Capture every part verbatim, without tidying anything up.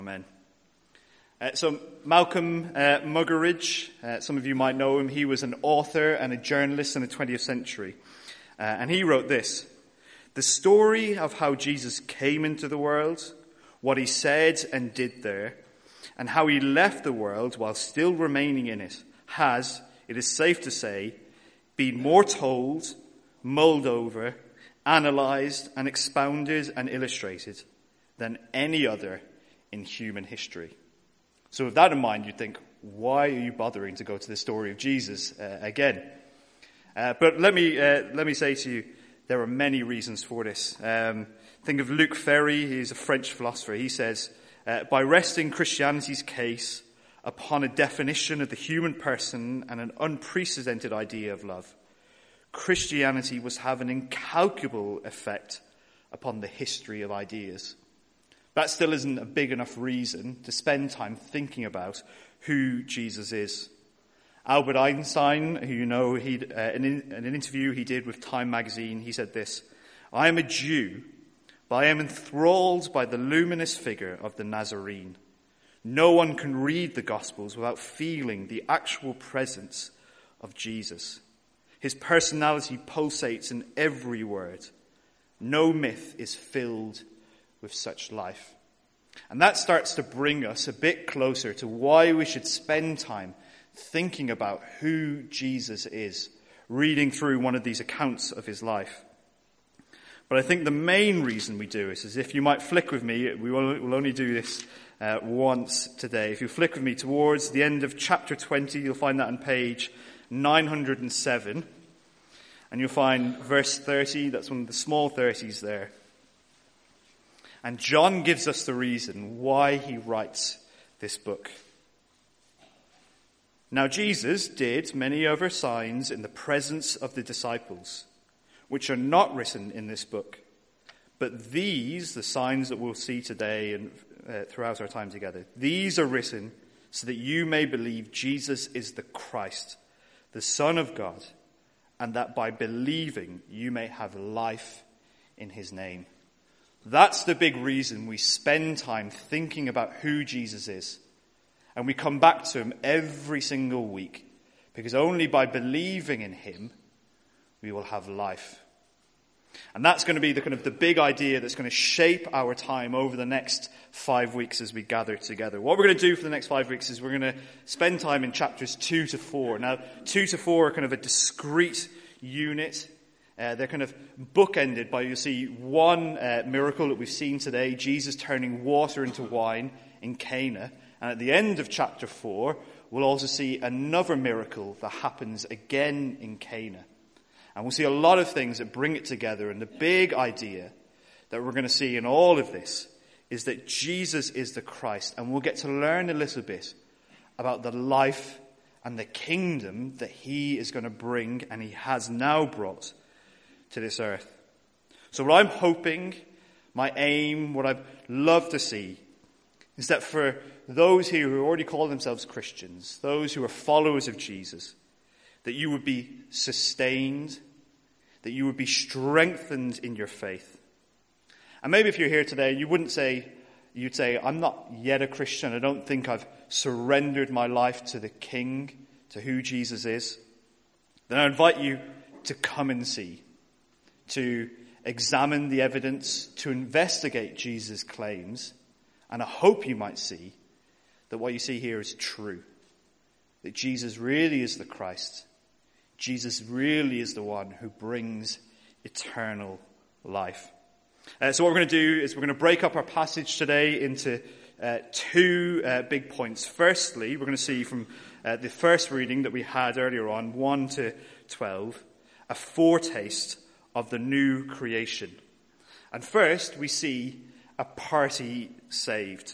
Amen. Uh, so Malcolm uh, Muggeridge, uh, some of you might know him. He was an author and a journalist in the twentieth century. Uh, and he wrote this: "The story of how Jesus came into the world, what he said and did there, and how he left the world while still remaining in it has, it is safe to say, been more told, mulled over, analysed and expounded and illustrated than any other in human history." So with that in mind, you'd think, why are you bothering to go to the story of Jesus uh, again? Uh, but let me uh, let me say to you, there are many reasons for this. Um, think of Luc Ferry. He's a French philosopher. He says, uh, by resting Christianity's case upon a definition of the human person and an unprecedented idea of love, Christianity was have an incalculable effect upon the history of ideas. That still isn't a big enough reason to spend time thinking about who Jesus is. Albert Einstein, who you know, he uh, in, in an interview he did with Time magazine, he said this: "I am a Jew, but I am enthralled by the luminous figure of the Nazarene. No one can read the Gospels without feeling the actual presence of Jesus. His personality pulsates in every word. No myth is filled with such life." And that starts to bring us a bit closer to why we should spend time thinking about who Jesus is, reading through one of these accounts of his life. But I think the main reason we do this is, if you might flick with me, we will we'll only do this uh, once today. If you flick with me towards the end of chapter twenty, you'll find that on page nine hundred seven. And you'll find verse thirty, that's one of the small thirties there. And John gives us the reason why he writes this book. "Now Jesus did many other signs in the presence of the disciples, which are not written in this book. But these, the signs that we'll see today and uh, throughout our time together, these are written so that you may believe Jesus is the Christ, the Son of God, and that by believing you may have life in his name." That's the big reason we spend time thinking about who Jesus is. And we come back to him every single week, because only by believing in him, we will have life. And that's going to be the kind of the big idea that's going to shape our time over the next five weeks as we gather together. What we're going to do for the next five weeks is we're going to spend time in chapters two to four. Now, two to four are kind of a discrete unit. Uh, they're kind of bookended by, you'll see, one uh, miracle that we've seen today, Jesus turning water into wine in Cana. And at the end of chapter four, we'll also see another miracle that happens again in Cana. And we'll see a lot of things that bring it together. And the big idea that we're going to see in all of this is that Jesus is the Christ. And we'll get to learn a little bit about the life and the kingdom that he is going to bring and he has now brought to this earth. So what I'm hoping, my aim, what I'd love to see is that for those here who already call themselves Christians, those who are followers of Jesus, that you would be sustained, that you would be strengthened in your faith. And maybe if you're here today, you wouldn't say, you'd say, I'm not yet a Christian. I don't think I've surrendered my life to the King, to who Jesus is. Then I invite you to come and see, to examine the evidence, to investigate Jesus' claims. And I hope you might see that what you see here is true. That Jesus really is the Christ. Jesus really is the one who brings eternal life. Uh, so what we're going to do is we're going to break up our passage today into uh, two uh, big points. Firstly, we're going to see from uh, the first reading that we had earlier on, one to twelve, a foretaste of the new creation. And first, we see a party saved.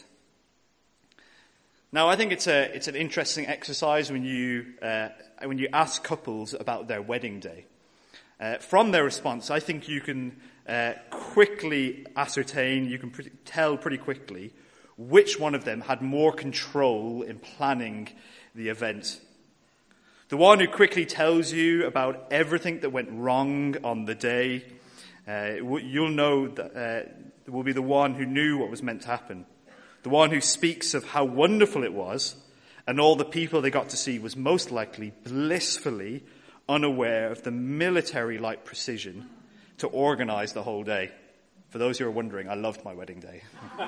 Now, I think it's a it's an interesting exercise when you uh, when you ask couples about their wedding day. Uh, from their response, I think you can uh, quickly ascertain, you can pretty, tell pretty quickly which one of them had more control in planning the event. The one who quickly tells you about everything that went wrong on the day, uh, you'll know that uh, will be the one who knew what was meant to happen. the one who speaks of how wonderful it was, and all the people they got to see was most likely blissfully unaware of the military-like precision to organize the whole day. For those who are wondering, I loved my wedding day.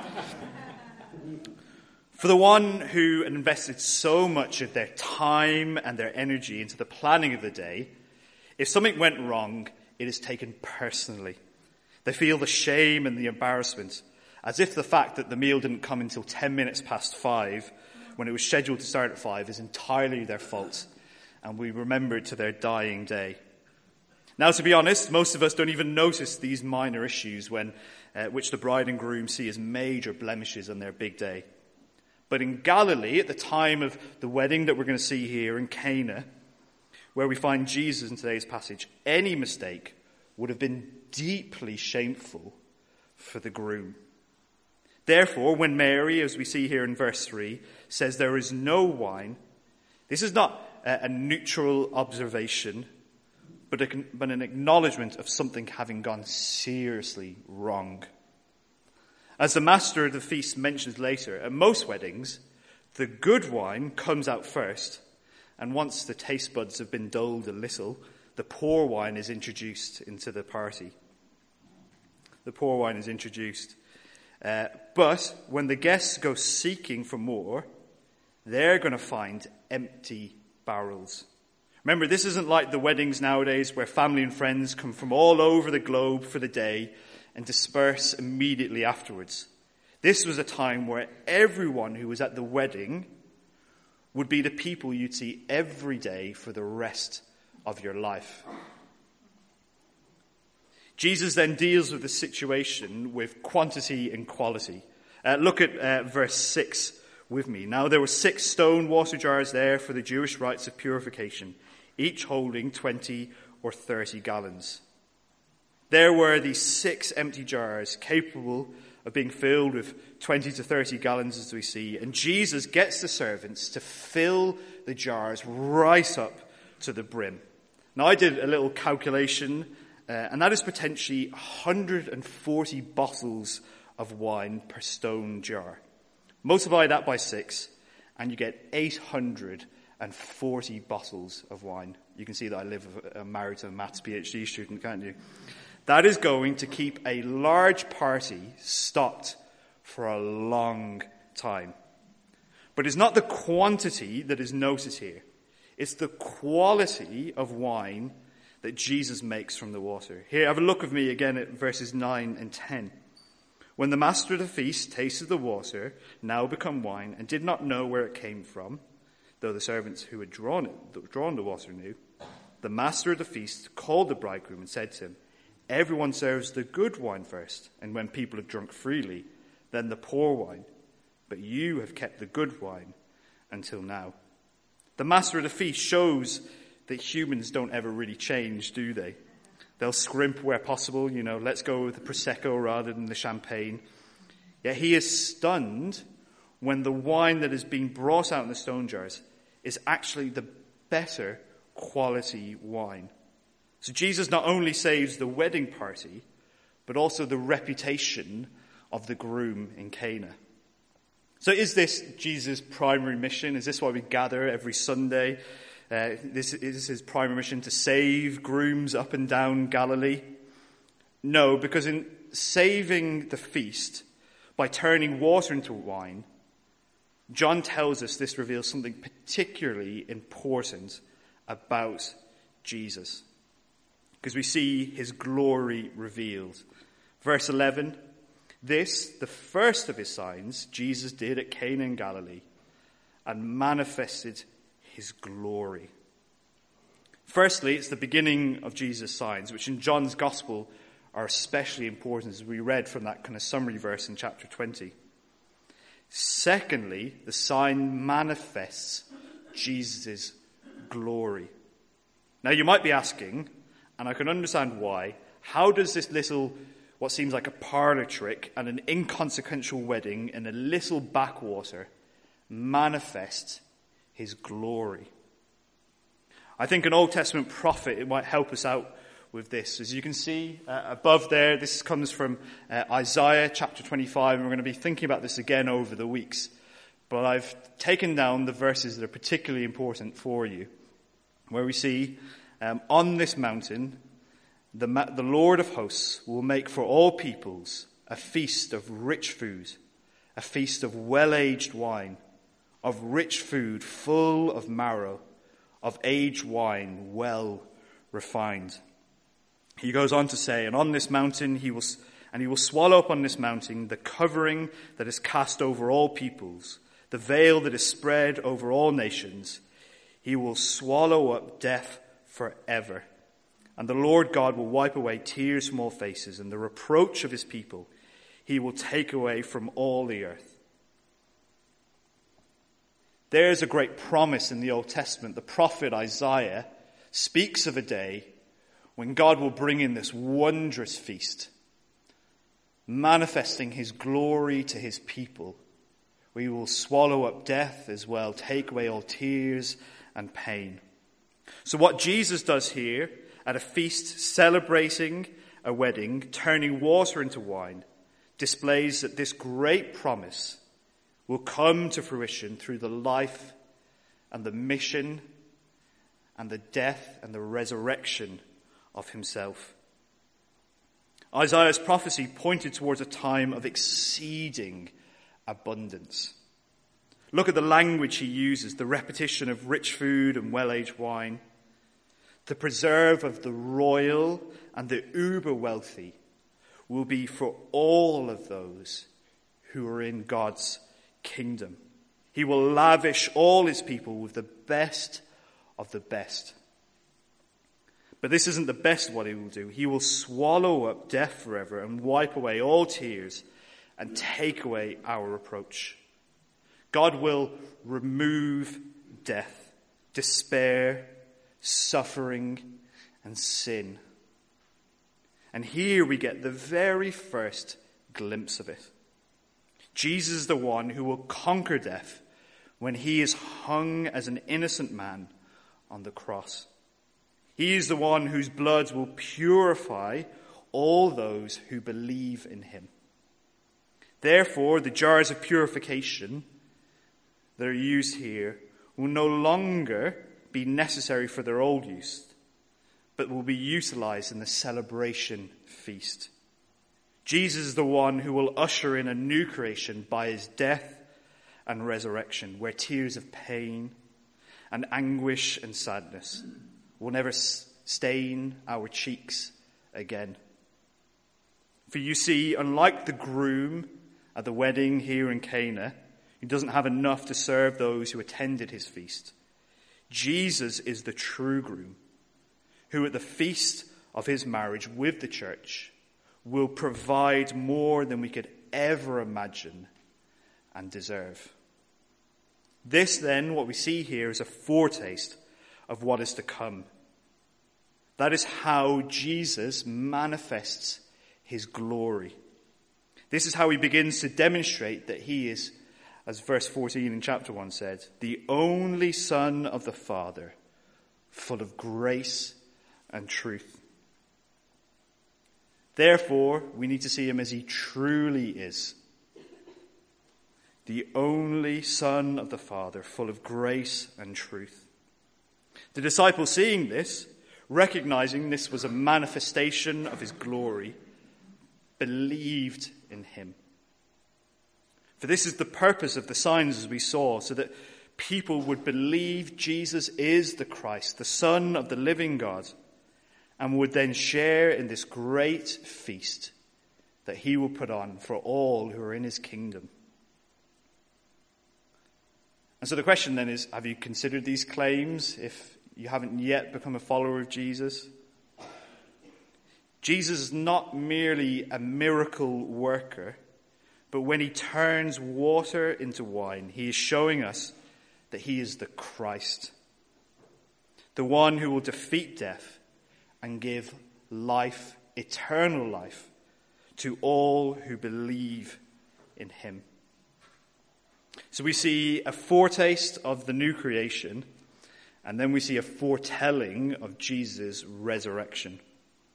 For the one who invested so much of their time and their energy into the planning of the day, if something went wrong, it is taken personally. They feel the shame and the embarrassment, as if the fact that the meal didn't come until ten minutes past five, when it was scheduled to start at five, is entirely their fault, and we remember it to their dying day. Now, to be honest, most of us don't even notice these minor issues when, uh, which the bride and groom see as major blemishes on their big day. But in Galilee, at the time of the wedding that we're going to see here in Cana, where we find Jesus in today's passage, any mistake would have been deeply shameful for the groom. Therefore, when Mary, as we see here in verse three, says there is no wine, this is not a, a neutral observation, but, a, but an acknowledgement of something having gone seriously wrong. As the master of the feast mentions later, at most weddings, the good wine comes out first, and once the taste buds have been dulled a little, the poor wine is introduced into the party. The poor wine is introduced. Uh, but when the guests go seeking for more, they're going to find empty barrels. Remember, this isn't like the weddings nowadays where family and friends come from all over the globe for the day and disperse immediately afterwards. This was a time where everyone who was at the wedding would be the people you'd see every day for the rest of your life. Jesus then deals with the situation with quantity and quality. Uh, look at uh, verse six with me. Now there were six stone water jars there for the Jewish rites of purification, each holding twenty or thirty gallons. There were these six empty jars capable of being filled with twenty to thirty gallons, as we see. And Jesus gets the servants to fill the jars right up to the brim. Now, I did a little calculation, uh, and that is potentially one hundred forty bottles of wine per stone jar. Multiply that by six, and you get eight hundred forty bottles of wine. You can see that I live uh, married to a maths PhD student, can't you? That is going to keep a large party stocked for a long time. But it's not the quantity that is noted here. It's the quality of wine that Jesus makes from the water. Here, have a look with me again at verses nine and ten. When the master of the feast tasted the water, now become wine, and did not know where it came from, though the servants who had drawn it, drawn the water knew, the master of the feast called the bridegroom and said to him, everyone serves the good wine first, and when people have drunk freely, then the poor wine. But you have kept the good wine until now. The master of the feast shows that humans don't ever really change, do they? They'll scrimp where possible, you know, let's go with the Prosecco rather than the champagne. Yet he is stunned when the wine that is being brought out in the stone jars is actually the better quality wine. So Jesus not only saves the wedding party, but also the reputation of the groom in Cana. So is this Jesus' primary mission? Is this why we gather every Sunday? Uh, this is his primary mission, to save grooms up and down Galilee? No, because in saving the feast, by turning water into wine, John tells us this reveals something particularly important about Jesus. Because we see his glory revealed. Verse eleven, this, the first of his signs, Jesus did at Cana in Galilee, and manifested his glory. Firstly, it's the beginning of Jesus' signs, which in John's gospel are especially important, as we read from that kind of summary verse in chapter twenty. Secondly, the sign manifests Jesus' glory. Now you might be asking, and I can understand why, how does this little, what seems like a parlor trick and an inconsequential wedding in a little backwater manifest his glory? I think an Old Testament prophet, it might help us out with this. As you can see uh, above there, this comes from uh, Isaiah chapter twenty-five, and we're going to be thinking about this again over the weeks. But I've taken down the verses that are particularly important for you, where we see, um, on this mountain, the, ma- the Lord of hosts will make for all peoples a feast of rich food, a feast of well-aged wine, of rich food full of marrow, of aged wine well refined. He goes on to say, and on this mountain he will, and he will swallow up on this mountain the covering that is cast over all peoples, the veil that is spread over all nations. He will swallow up death forever. And the Lord God will wipe away tears from all faces, and the reproach of his people he will take away from all the earth. There's a great promise in the Old Testament. The prophet Isaiah speaks of a day when God will bring in this wondrous feast, manifesting his glory to his people. We will swallow up death as well, take away all tears and pain. So what Jesus does here at a feast celebrating a wedding, turning water into wine, displays that this great promise will come to fruition through the life and the mission and the death and the resurrection of himself. Isaiah's prophecy pointed towards a time of exceeding abundance. Look at the language he uses, the repetition of rich food and well-aged wine, the preserve of the royal and the uber wealthy will be for all of those who are in God's kingdom. He will lavish all his people with the best of the best. But this isn't the best of what he will do. He will swallow up death forever and wipe away all tears and take away our reproach. God will remove death, despair, suffering, and sin. And here we get the very first glimpse of it. Jesus is the one who will conquer death when he is hung as an innocent man on the cross. He is the one whose blood will purify all those who believe in him. Therefore, the jars of purification that are used here will no longer be necessary for their old use, but will be utilized in the celebration feast. Jesus is the one who will usher in a new creation by his death and resurrection, where tears of pain and anguish and sadness will never stain our cheeks again. For you see, unlike the groom at the wedding here in Cana, who doesn't have enough to serve those who attended his feast, Jesus is the true groom, who at the feast of his marriage with the church will provide more than we could ever imagine and deserve. This then, what we see here, is a foretaste of what is to come. That is how Jesus manifests his glory. This is how he begins to demonstrate that he is, as verse fourteen in chapter one said, the only Son of the Father, full of grace and truth. Therefore, we need to see him as he truly is. The only Son of the Father, full of grace and truth. The disciples, seeing this, recognizing this was a manifestation of his glory, believed in him. For this is the purpose of the signs, as we saw, so that people would believe Jesus is the Christ, the Son of the living God, and would then share in this great feast that he will put on for all who are in his kingdom. And so the question then is, have you considered these claims if you haven't yet become a follower of Jesus? Jesus is not merely a miracle worker, but when he turns water into wine, he is showing us that he is the Christ, the one who will defeat death and give life, eternal life, to all who believe in him. So we see a foretaste of the new creation, and then we see a foretelling of Jesus' resurrection.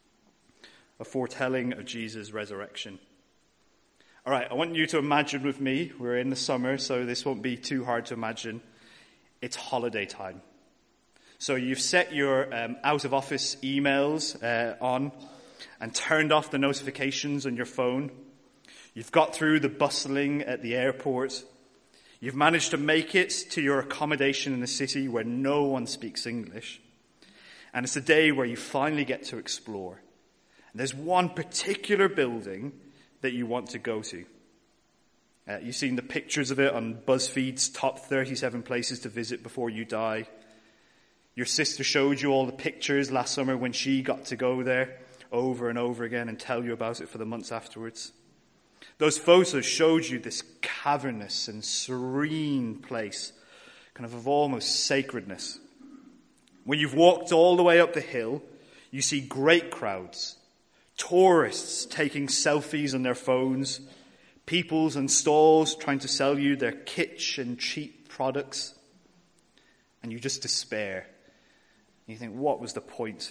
a foretelling of Jesus' resurrection. All right, I want you to imagine with me, we're in the summer, so this won't be too hard to imagine. It's holiday time. So you've set your um, out-of-office emails uh, on and turned off the notifications on your phone. You've got through the bustling at the airport. You've managed to make it to your accommodation in the city where no one speaks English. And it's a day where you finally get to explore. And there's one particular building that you want to go to. Uh, you've seen the pictures of it on BuzzFeed's top thirty-seven places to visit before you die. Your sister showed you all the pictures last summer when she got to go there over and over again and tell you about it for the months afterwards. Those photos showed you this cavernous and serene place, kind of of almost sacredness. When you've walked all the way up the hill, you see great crowds, tourists taking selfies on their phones, peoples and stalls trying to sell you their kitsch and cheap products, and you just despair. And you think, what was the point?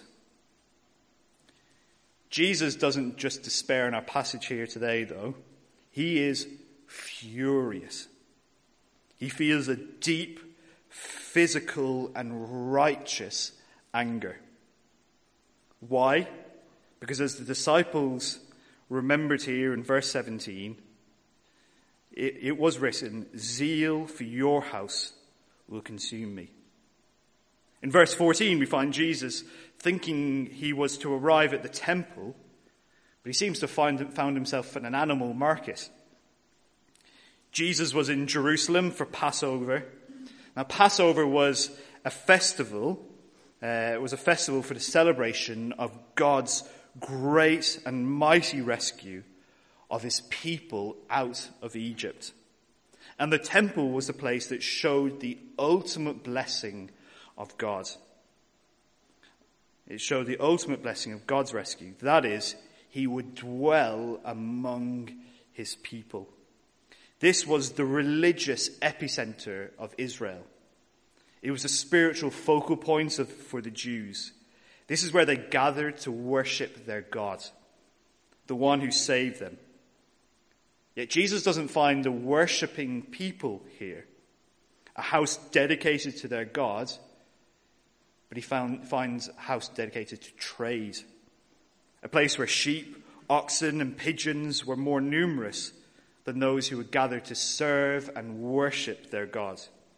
Jesus doesn't just despair in our passage here today, though. He is furious. He feels a deep, physical, and righteous anger. Why? Because as the disciples remembered here in verse seventeen, it, it was written, "Zeal for your house will consume me." In verse fourteen, we find Jesus thinking he was to arrive at the temple, but he seems to find found himself in an animal market. Jesus was in Jerusalem for Passover. Now, Passover was a festival. Uh, it was a festival for the celebration of God's great and mighty rescue of his people out of Egypt. And the temple was the place that showed the ultimate blessing of God. It showed the ultimate blessing of God's rescue. That is, he would dwell among his people. This was the religious epicenter of Israel. It was a spiritual focal point of, for the Jews. This is where they gathered to worship their God, the one who saved them. Yet Jesus doesn't find a worshipping people here, a house dedicated to their God, but he found, finds a house dedicated to trade, a place where sheep, oxen, and pigeons were more numerous than those who would gather to serve and worship their God.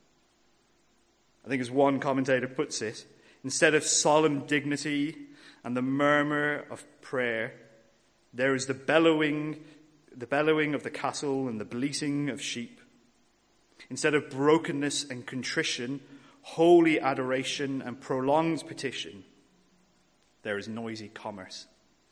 I think as one commentator puts it, instead of solemn dignity and the murmur of prayer, there is the bellowing, the bellowing of the cattle and the bleating of sheep. Instead of brokenness and contrition, holy adoration and prolonged petition, there is noisy commerce.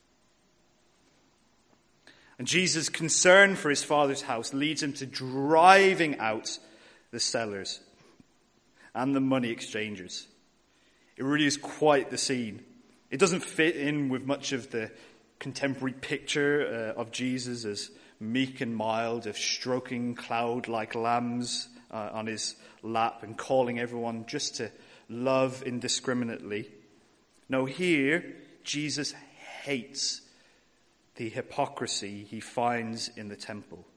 And Jesus' concern for his Father's house leads him to driving out the sellers and the money exchangers. It really is quite the scene. It doesn't fit in with much of the contemporary picture uh, of Jesus as meek and mild, of stroking cloud-like lambs uh, on his lap and calling everyone just to love indiscriminately. No, here, Jesus hates the hypocrisy he finds in the temple.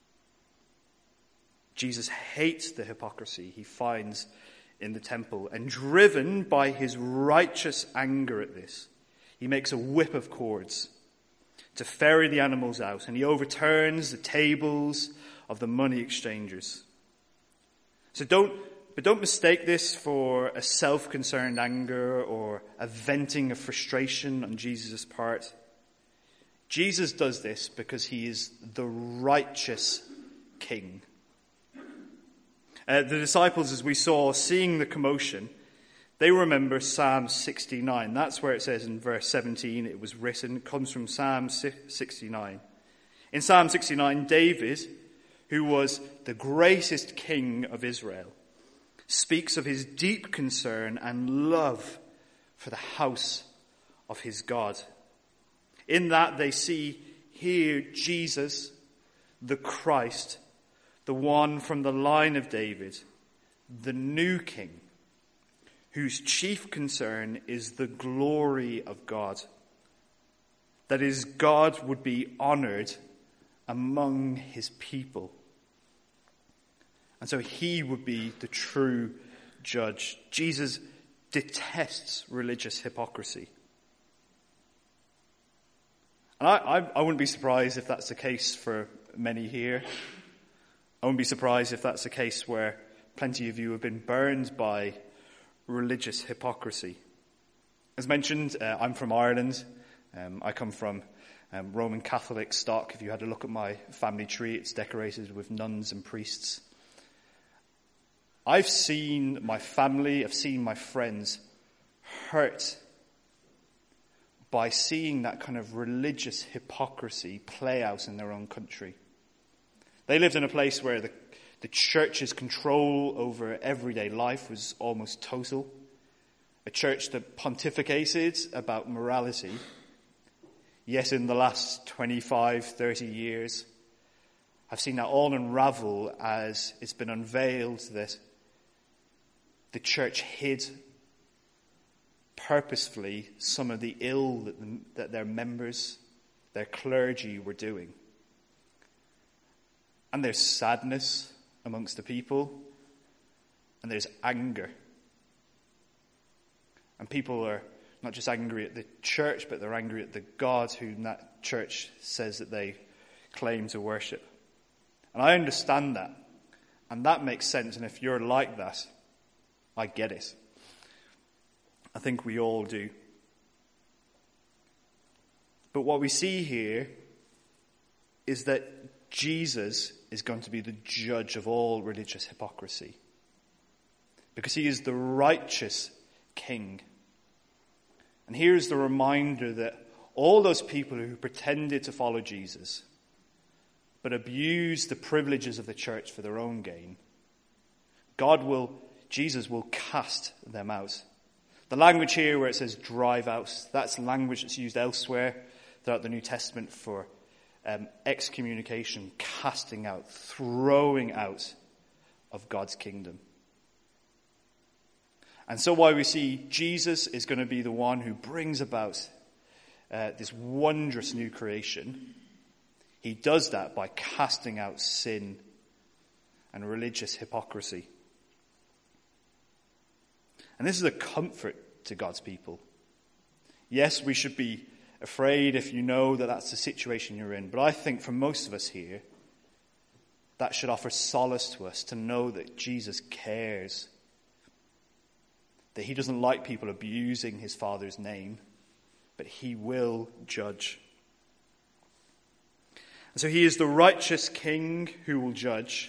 Jesus hates the hypocrisy he finds in the temple, and driven by his righteous anger at this, he makes a whip of cords to ferry the animals out, and he overturns the tables of the money exchangers. So don't, but don't mistake this for a self-concerned anger or a venting of frustration on Jesus' part. Jesus does this because he is the righteous king. Uh, the disciples, as we saw, seeing the commotion, they remember Psalm sixty-nine. That's where it says in verse seventeen, it was written. It comes from Psalm sixty-nine. In Psalm sixty-nine, David, who was the greatest king of Israel, speaks of his deep concern and love for the house of his God. In that they see here Jesus, the Christ, the one from the line of David, the new king, whose chief concern is the glory of God. That is, God would be honored among his people. And so he would be the true judge. Jesus detests religious hypocrisy. And I, I, I wouldn't be surprised if that's the case for many here. I wouldn't be surprised if that's the case where plenty of you have been burned by religious hypocrisy. As mentioned, uh, I'm from Ireland. Um, I come from um, Roman Catholic stock. If you had a look at my family tree, it's decorated with nuns and priests. I've seen my family, I've seen my friends hurt by seeing that kind of religious hypocrisy play out in their own country. They lived in a place where the, the church's control over everyday life was almost total. A church that pontificated about morality. Yet in the last twenty-five, thirty years, I've seen that all unravel as it's been unveiled that the church hid purposefully some of the ill that, the, that their members, their clergy were doing. And there's sadness amongst the people, and there's anger. And people are not just angry at the church, but they're angry at the God whom that church says that they claim to worship. And I understand that. And that makes sense. And if you're like that, I get it. I think we all do. But what we see here is that Jesus is going to be the judge of all religious hypocrisy. Because he is the righteous king. And here is the reminder that all those people who pretended to follow Jesus, but abused the privileges of the church for their own gain, God will, Jesus will cast them out. The language here where it says drive out, that's language that's used elsewhere throughout the New Testament for um, excommunication, casting out, throwing out of God's kingdom. And so while we see Jesus is going to be the one who brings about uh, this wondrous new creation, he does that by casting out sin and religious hypocrisy. And this is a comfort to God's people. Yes, we should be afraid if you know that that's the situation you're in. But I think for most of us here, that should offer solace to us to know that Jesus cares. That he doesn't like people abusing his Father's name, but he will judge. And so he is the righteous king who will judge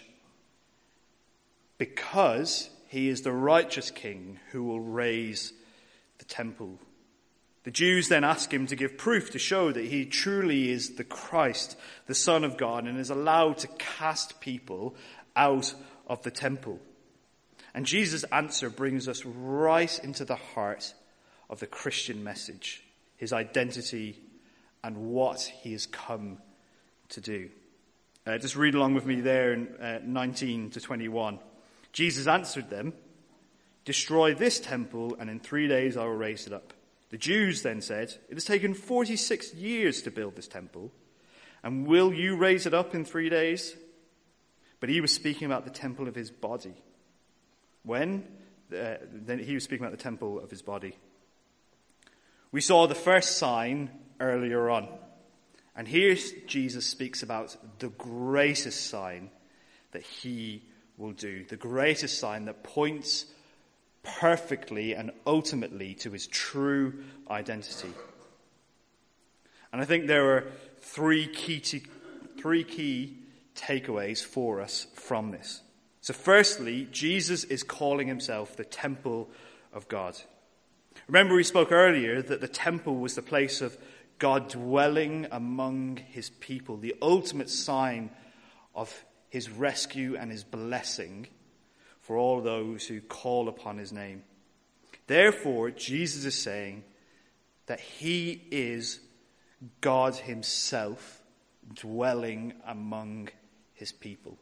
because he is the righteous king who will raise the temple. The Jews then ask him to give proof to show that he truly is the Christ, the Son of God, and is allowed to cast people out of the temple. And Jesus' answer brings us right into the heart of the Christian message, his identity and what he has come to do. Uh, just read along with me there in uh, nineteen to twenty-one. Jesus answered them, "Destroy this temple, and in three days I will raise it up." The Jews then said, "It has taken forty-six years to build this temple, and will you raise it up in three days?" But he was speaking about the temple of his body. When? Uh, then he was speaking about the temple of his body. We saw the first sign earlier on. And here Jesus speaks about the greatest sign that he will do. The greatest sign that points perfectly and ultimately to his true identity. And I think there are three key, t- three key takeaways for us from this. So firstly, Jesus is calling himself the temple of God. Remember we spoke earlier that the temple was the place of God dwelling among his people, the ultimate sign of his rescue and his blessing for all those who call upon his name. Therefore, Jesus is saying that he is God himself dwelling among his people.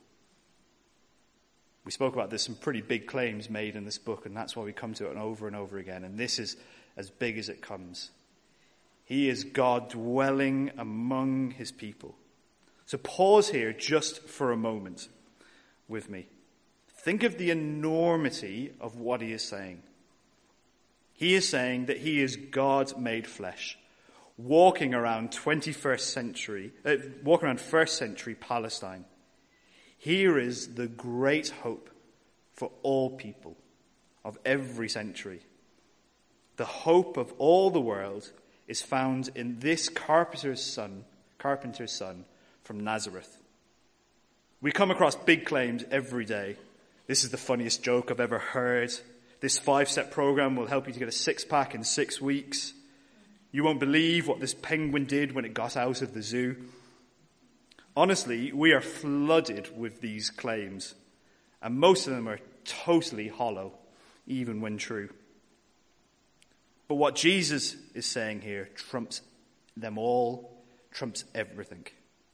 We spoke about this, some pretty big claims made in this book, and that's why we come to it over and over again. And this is as big as it comes. He is God dwelling among his people. So pause here just for a moment with me. Think of the enormity of what he is saying. He is saying that he is God made flesh, walking around twenty-first century, uh, walking around first century Palestine. Here is the great hope for all people of every century. The hope of all the world is found in this carpenter's son, carpenter's son from Nazareth. We come across big claims every day. This is the funniest joke I've ever heard. This five-step program will help you to get a six-pack in six weeks. You won't believe what this penguin did when it got out of the zoo. Honestly, we are flooded with these claims, and most of them are totally hollow, even when true. But what Jesus is saying here trumps them all, trumps everything.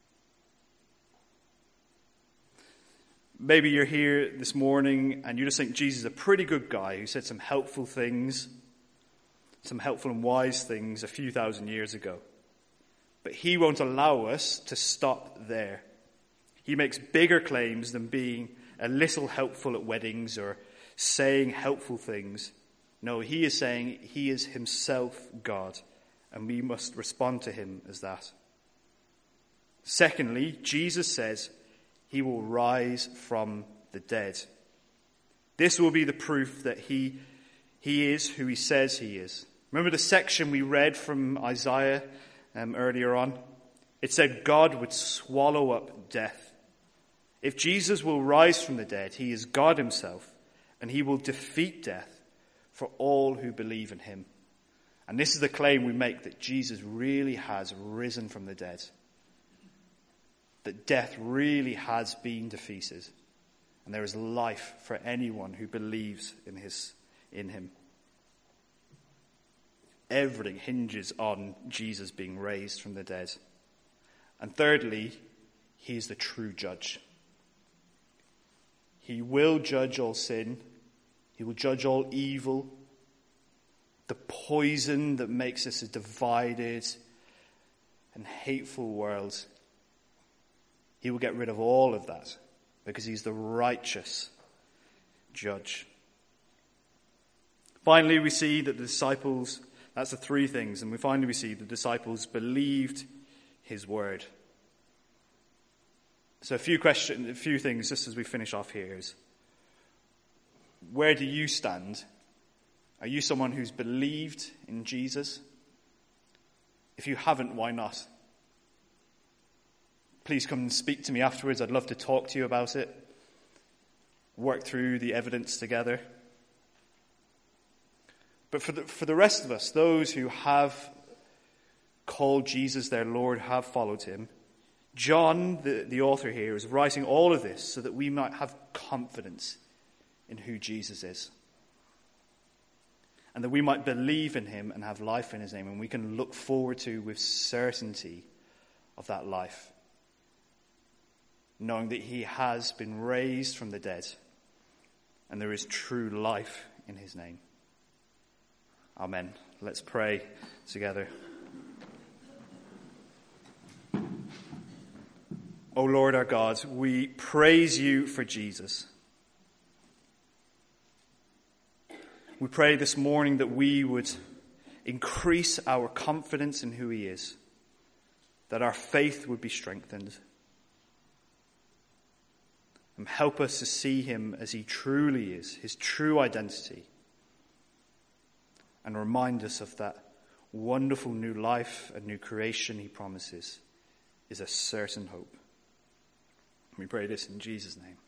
Maybe you're here this morning and you just think Jesus is a pretty good guy who said some helpful things, some helpful and wise things a few thousand years ago. But he won't allow us to stop there. He makes bigger claims than being a little helpful at weddings or saying helpful things. No, he is saying he is himself God, and we must respond to him as that. Secondly, Jesus says he will rise from the dead. This will be the proof that he, he is who he says he is. Remember the section we read from Isaiah um, earlier on? It said God would swallow up death. If Jesus will rise from the dead, he is God himself, and he will defeat death for all who believe in him. And this is the claim we make, that Jesus really has risen from the dead. That death really has been defeated. And there is life for anyone who believes in his, in him. Everything hinges on Jesus being raised from the dead. And thirdly, he is the true judge. He will judge all sin. He will judge all evil. The poison that makes us a divided and hateful world. He will get rid of all of that because he's the righteous judge. Finally, we see that the disciples, that's the three things, and we finally we see the disciples believed his word. So a few questions, a few things just as we finish off here is, where do you stand? Are you someone who's believed in Jesus? If you haven't, why not? Please come and speak to me afterwards. I'd love to talk to you about it. Work through the evidence together. But for the, for the rest of us, those who have called Jesus their Lord, have followed him, John, the, the author here, is writing all of this so that we might have confidence in who Jesus is. And that we might believe in him and have life in his name. And we can look forward to with certainty of that life. Knowing that he has been raised from the dead. And there is true life in his name. Amen. Let's pray together. O Lord our God, we praise you for Jesus. We pray this morning that we would increase our confidence in who he is, that our faith would be strengthened, and help us to see him as he truly is, his true identity, and remind us of that wonderful new life and new creation he promises is a certain hope. We pray this in Jesus' name.